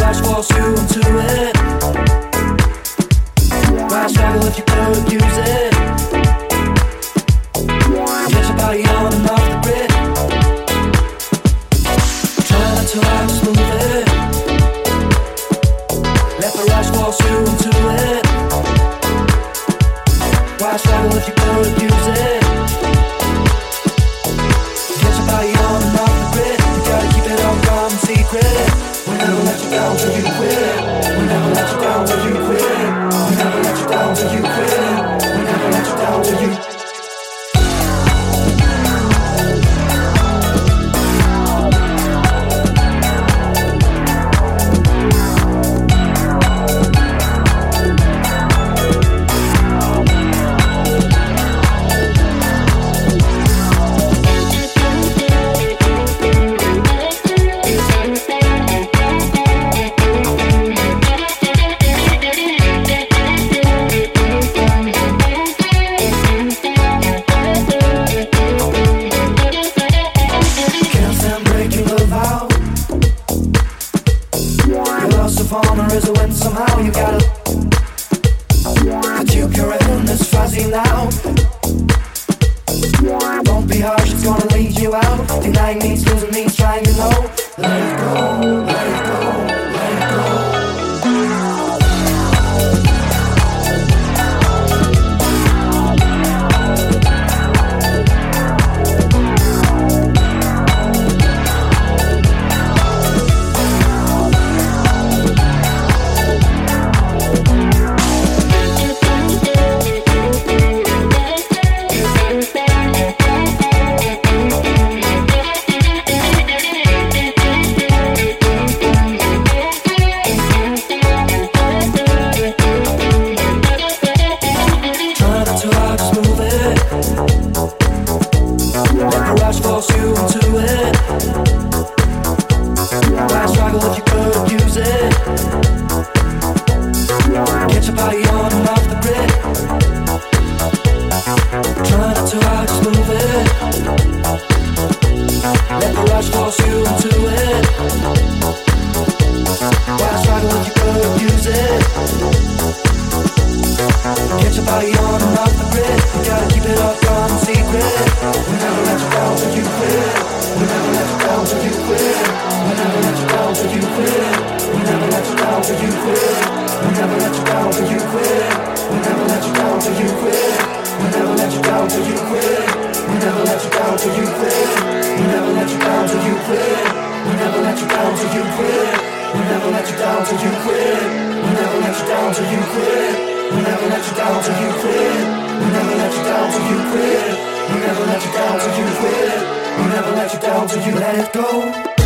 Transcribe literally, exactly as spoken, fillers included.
rush force you into it. Why struggle if you could use it? Get your body on and off the grid. Try not to hard, just move it. Let the rush force you into it. Why struggle if you could use it? Get your body on and off the grid. You gotta keep it all calm and secret. We never let you down till you quit. We never let you down till you quit. We never let you down till you quit. We never let you down till you. Somehow you gotta, but you can in this fuzzy now. Don't be harsh, it's gonna lead you out. Denying means losing means trying, you know. Let it go, let it go, let it go. Let it go.